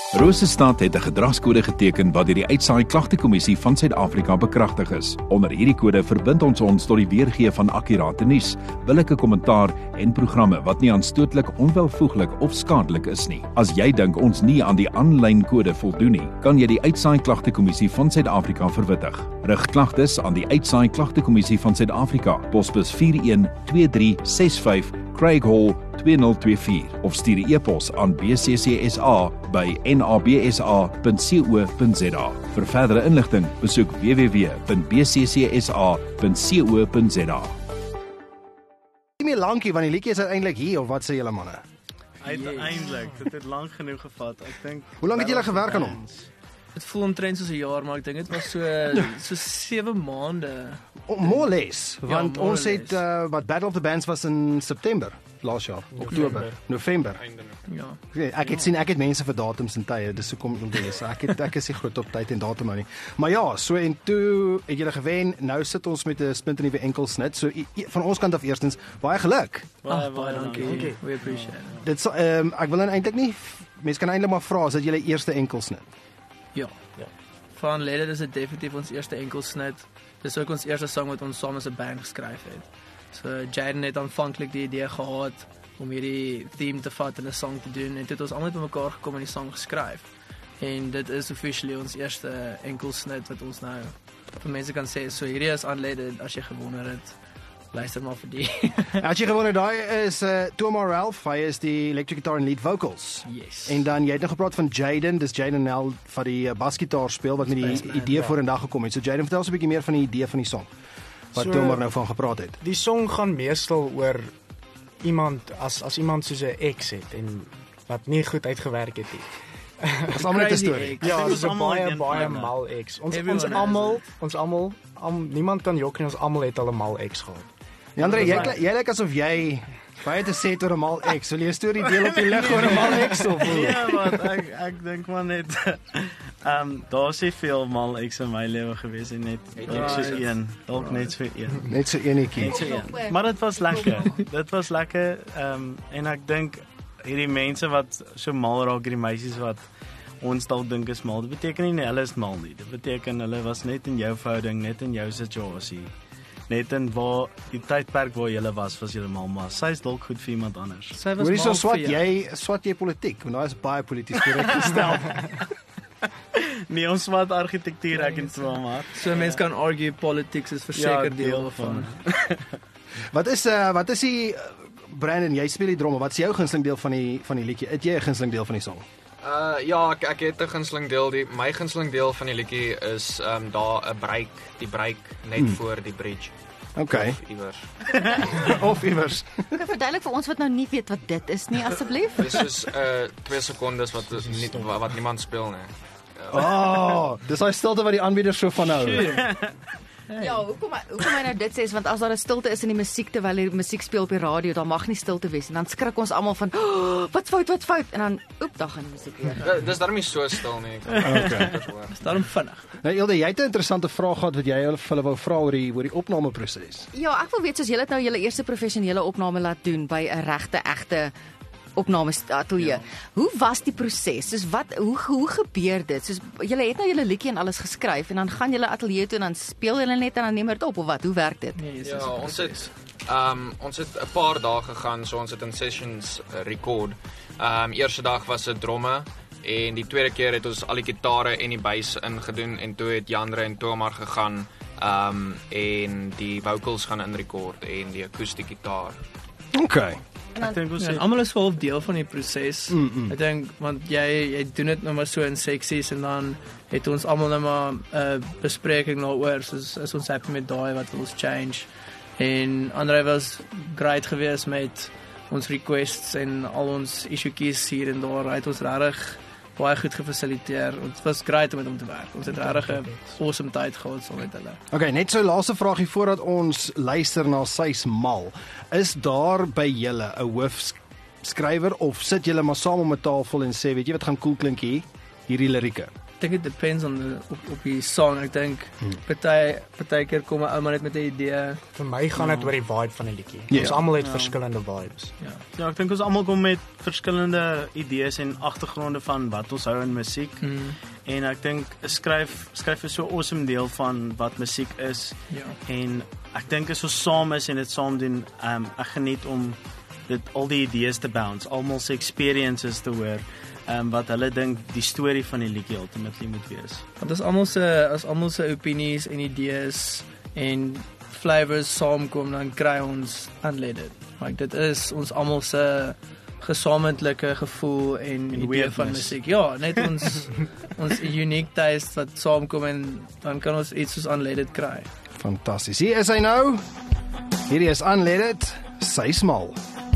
Rosestad het 'n gedragskode geteken wat deur die Uitsaai Klagtekommissie van Suid-Afrika bekragtig is. Onder hierdie kode verbind ons tot die weergee van akkurate nuus, billike kommentaar en programme wat nie aanstootlik, onwelvoeglik of skadelik is nie. As jy dink ons nie aan die aanlyn kode voldoen nie, kan jy die Uitsaai Klagtekommissie van Suid-Afrika verwittig. Rig klagtes aan die Uitsaai Klagtekommissie van Suid-Afrika, posbus 412365 Craig Hall 2024 of stuur 'n e-pos aan bccsa@nabsa.co.za. Vir verdere inligting, besoek www.bccsa.co.za. Nie meer lankie, want die liedjie is uiteindelik hier, of wat sê julle manne? Uiteindelik, dit het lank genoeg gevat. Ek dink. Hoe lank het julle gewerk aan hom? Het voel omtrent soos 'n jaar, maar ek dink dit was so 7 maande. More or less, want more ons or het less. wat Battle of the Bands was in September laas jaar, Oktober, November. Ja. Ek het mense vir datums en tye, dis hoekom ek wil sê ek is nie groot op tyd en datum nou nie. Maar ja, so en toe het julle gewen. Nou sit ons met 'n splinternuwe enkelsnit. So van ons kant af eerstens baie geluk. Baie dankie. We appreciate it. Dit ek wil eintlik nie, mense kan eintlik maar vra, is dit julle eerste enkelsnit? Ja. Van Lede is dit definitief ons eerste enkelsnit. Dis ook ons eerste sang wat ons saam as 'n band geskryf het. So Jaden het aanvanklik die idee gehad om hierdie theme te vat en 'n song te doen en dit het ons almal bymekaar gekom en die song geskryf. En dit is officially ons eerste enkelsnit wat ons nou vir mense kan sê. So hierdie is Unleaded, as jy gewonder het. Luister maar vir die. As jy gewonder, daai is Thomas Ralph, hy is die electric guitar en lead vocals. Yes. En dan jy het nog gepraat van Jaden, dis Jaden Nel wat die basgitaar speel wat met die idee vorendag gekom het. So Jaden, vertel ons 'n bietjie meer van die idee van die song wat Thomas nou van gepraat het. Die song gaan meestal oor iemand as iemand soos 'n ex het en wat nie goed uitgewerk het nie. Dis almal 'n storie. Ja, dis 'n almal baie een van hulle. mal ex. Ons Everyone almal, niemand kan jok nie, ons almal het al 'n mal ex gehad. Andre, jy lyk asof jy baie te sê oor 'n mal ex. Wil jy 'n storie deel op die lig oor 'n mal ex of hoe? Ja, want ek dink maar net daar's nie veel mal ex in my lewe gewees en net soos een, dalk net so een. Net so enetjie. Net so een. Maar dit was lekker. Dit was lekker en ek dink hierdie mense wat so mal raak, hierdie meisies wat ons dalk dink is mal, dit beteken nie hulle is mal nie. Dit beteken hulle was net in jou verhouding, net in jou situasie. Net in waar die tydperk waar jy was jy mal, maar sy is dalk goed vir iemand anders. Sy was Hoorie so mal swat vir jou. jy politiek, want daai is baie polities korrek gestel. Nee, ons wat argitektuur ek en so maar. So mense kan argue politics is verseker deel van. Wat is die Brandon, jy speel die drome. Wat is jou gunsteling deel van die liedjie? Het jy 'n gunsteling deel van die song? Ja, ek het 'n gunsteling deel. My gunsteling deel van die liedjie is daar 'n die break net voor die bridge. Okay. Of iewers. Of iewers. Kan verduidelik vir ons wat nou nie weet wat dit is nie, asseblief. Dis soos 2 sekondes wat niemand speel nie. Dis daai stilte wat die aanbieder so van hou. Ja, hoekom hy nou dit sê is want as daar 'n stilte is in die musiek terwyl die musiek speel op die radio, dan mag nie stilte wees en dan skrik ons almal van wat fout en dan dan gaan die musiek weer. Dis daarom nie so stil nie. Is daarom vinnig. Nou Ilde, jy het 'n interessante vraag gehad wat jy hulle wou vra oor die opnameproses. Ja, ek wil weet soos julle het nou julle eerste professionele opname laat doen by 'n egte opnameatelier. Ja. Hoe was die proses? Soos hoe gebeur dit? Soos julle het nou julle liedjie en alles geskryf en dan gaan julle ateljee toe en dan speel julle net en dan neem dit op of wat? Hoe werk dit? Nee, Ja, ons het 'n paar dae gegaan, so ons het in sessions record. Eerste dag was dit dromme en die tweede keer het ons al die gitare en die bass ingedoen en toe het Jandre en Tomar gegaan en die vocals gaan inrekord en die akoestiese gitaar. Okay. Ek dink ons almal is wel deel van die proses. Ek dink want jy doen dit nou maar so in seksies en dan het ons almal nou maar 'n bespreking daaroor, soos is ons happy met daai wat ons change. En Andre was great geweest met ons requests en al ons issues hier en daar. Hy het ons regtig baie goed gefasiliteer. Dit was great om met hom te werk. Ons het regtig 'n awesome tyd gehad saam met hulle. Okay, net so laaste vraagie voordat ons luister na Sy's Mal. Is daar by julle 'n hoofskrywer of sit julle maar saam om 'n tafel en sê, weet jy wat gaan cool klink hier? Hierdie lirieke. dink it depends op die song. Ek dink partykeer kom 'n ou maar net met 'n idee. Vir my gaan dit oor die vibe van die liedjie. Ja. Ons almal het verskillende vibes. Ja, ek dink ons almal kom met verskillende idees en agtergronde van wat ons hou in musiek. En ek dink skryf is so 'n awesome deel van wat musiek is. Ja. En ek dink as ons saam is en dit saam doen, ek geniet om al die idees te bounce, almal se experiences te hoor. Wat hulle dink die storie van die liedjie ultimately moet wees. Want as almal se opinies en idees en flavors saamkom, dan kry ons Unleaded. Like dit is ons almal se gesamentlike gevoel en idee van musiek. Ja, net ons unique taste wat saamkom en dan kan ons iets soos Unleaded kry. Fantasties. Hier is hy nou. Hierdie is Unleaded, sy smal.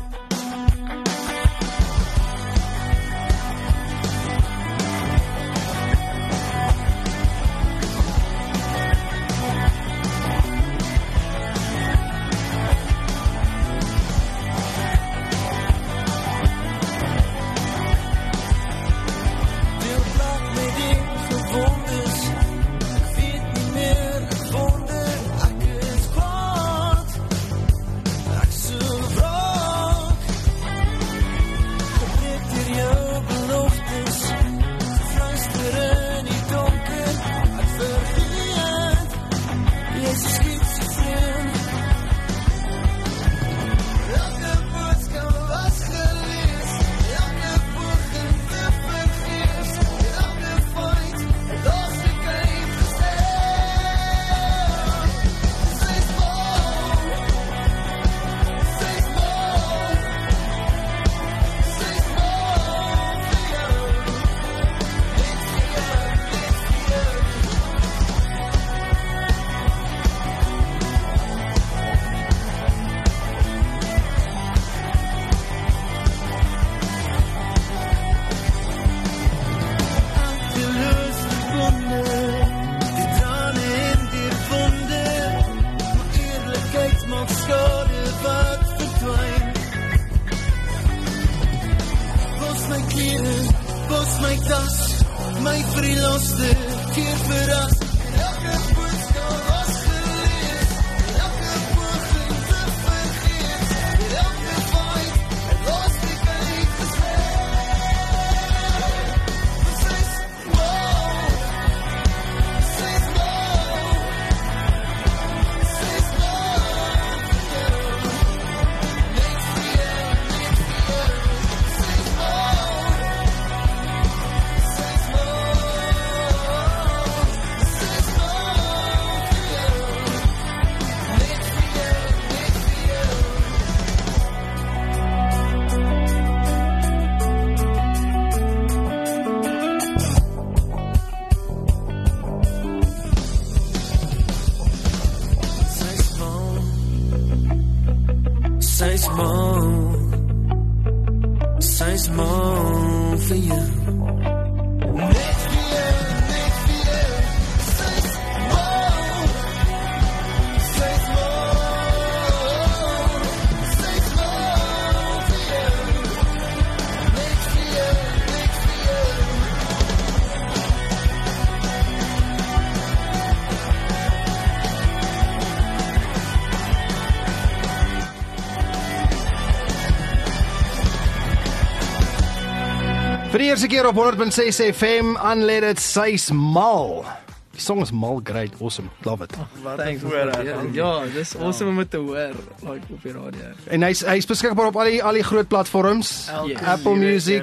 Vir die eerste keer op 100.6 FM, Unleaded, sy's mal. Die song is mal, great, awesome, love it. Thanks for ja, dis awesome om dit te hoor, like op die radio. En hy's beskikbaar op al die groot platforms, Apple Music,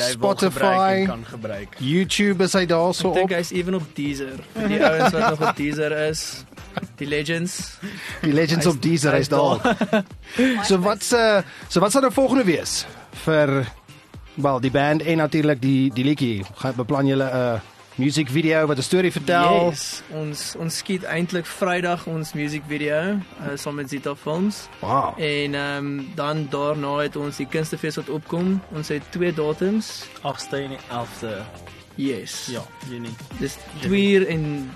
Spotify, YouTube is hy daar so op. Ek dink hy's even op Deezer. Vir die ouens wat nog op Deezer is, die legends. Die legends op Deezer is daar. So wat sal nou volgende wees vir die band en natuurlik die liedjie? Beplan julle 'n music video wat 'n storie vertel? Yes, ons skiet eintlik Vrydag ons music video saam met Zita Films. Wow. En dan daarna het ons die Kunstefees wat opkom. Ons het 2 datums, 8ste en die 11ste. Yes. Ja, Junie. Dis 2 en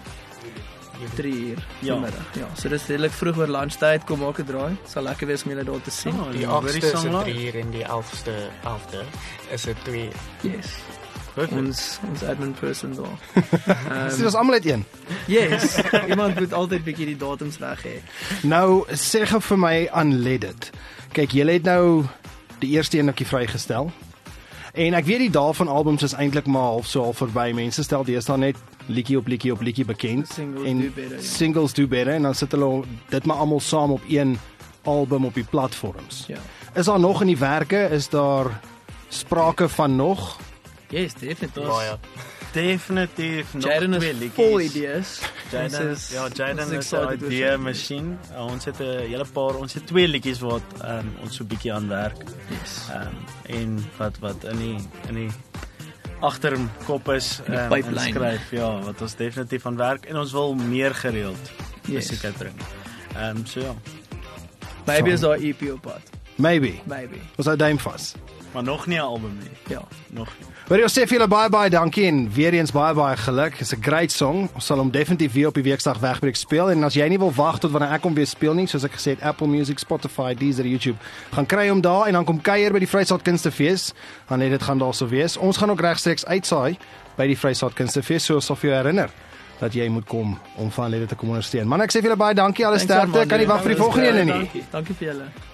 3 vanmiddag. Ja, so dis redelik vroeg oor lunchtyd, kom maak 'n draai. Sal lekker wees om julle daar te sien. Die 8ste is 3 en die 11ste is dit 2. Yes. ons admin person daar. Dit is almal uit een. Yes, iemand moet altyd bietjie die datums reg hê. Nou sê gou vir my Unleaded. Kyk, julle het nou die eerste eenetjie vrygestel. En ek weet die dae van albums is eintlik maar half so al verby. Mense stel deesdae net liedjie op liedjie bekend Singles en do better, ja. singles do better en dan sit hulle dit maar almal saam op een album op die platforms. Ja. Is daar nog in die werke? Is daar sprake van nog? Yes, definitief. Definitief nog Jaden twee is liedjies. vol idees. Jaden Ons is 'n excited oor idee sy masjien. Ons het 'n hele paar, ons het twee liedjies wat ons so 'n bietjie aan werk. Yes. En wat in die agterkop is In die pipeline. skryf, ja, wat ons definitief aan werk en ons wil meer gereeld Yes. musiek uitbring. So ja, Maybe is daar EP op pad. Maybe. Maybe. Ons hou duim vas. maar nog nie 'n album nie. Ja. Nog nie. Maar ons sê vir julle baie dankie en weer eens baie geluk. It's a great song. Ons sal hom definitief weer op die Weeksdag Wegbreek speel en as jy nie wil wag tot wanneer ek hom weer speel nie, soos ek gesê het, Apple Music, Spotify, Deezer, YouTube, gaan kry hom daar en dan kom kuier by die Vrystaat Kunstefees. Dan net dit gaan daar sou wees. Ons gaan ook regstreeks uitsaai by die Vrystaat Kunstefees, so sal vir jou herinner dat jy moet kom om van lede te kom ondersteun. Man, ek sê vir julle baie dankie, alle sterkte. Kan nie wag vir die volgende een nie. Dankie vir julle.